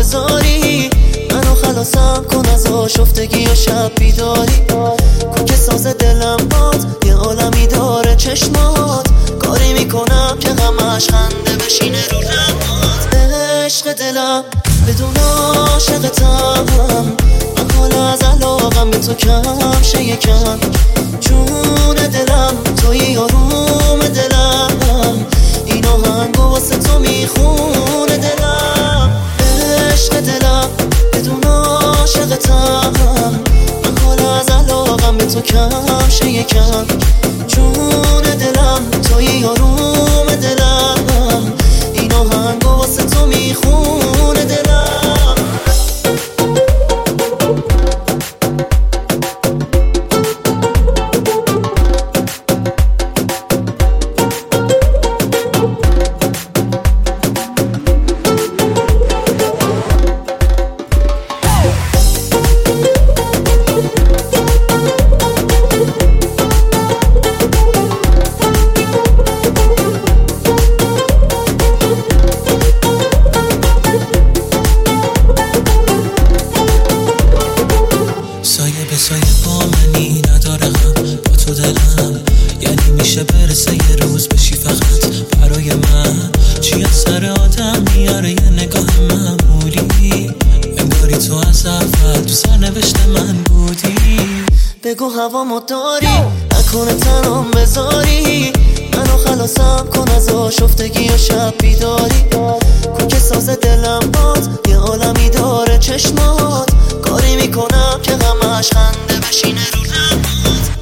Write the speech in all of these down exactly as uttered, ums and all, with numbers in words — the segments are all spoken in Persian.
بذاری، منو خلاصم کن از آشفتگی و شب بیداری. کوک ساز دلم باد یه عالمی داره چشمات، کاری میکنم که غمش خنده بشینه رو لبات. عشق دلم بدون عاشقتم، من حالا از علاقم به تو کم شه یکم. جون دلم توی آروم دلم، این آهنگو واسه تو میخونه دلم. عشق دلم بدون عاشقتم، من حالا از علاقم به تو کم شه یکم. جون دلم توی آروم دلم، این آهنگو واسه تو میخونه دلم. سایه با منی نداره هم با تو دلم، یعنی میشه برسه یه روز بشی فقط برای من. چی از سر آدم میاره یه نگاه معمولی، انگاری تو از اول تو سرنوشت من بودی. بگو هوامو داری، نکنه تنام بذاری، منو خلاصم کن از آشفتگی و شب بیداری. کوک ساز دلم باد یه عالمی داره چشمات، کاری میکنم که غمش خنده بشینه رو لبات.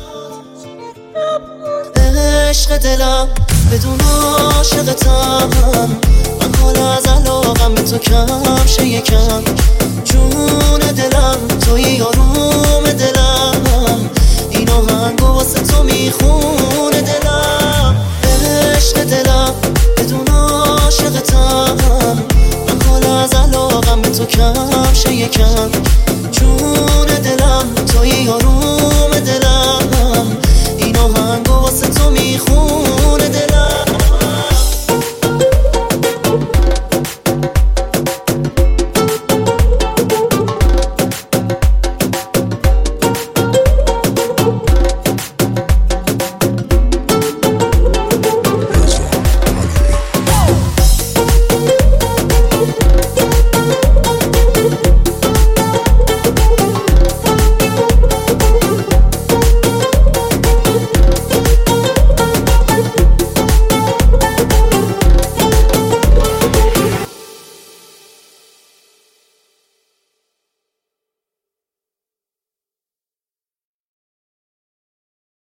عشق دلم بدون عاشقتم، من حالا از علاقم به تو کم شه یکم. جون دلم توی آروم دلم، این آهنگو واسه تو میخونه دلم. عشق دلم بدون عاشقتم، من حالا از علاقم به تو کم شه یکم.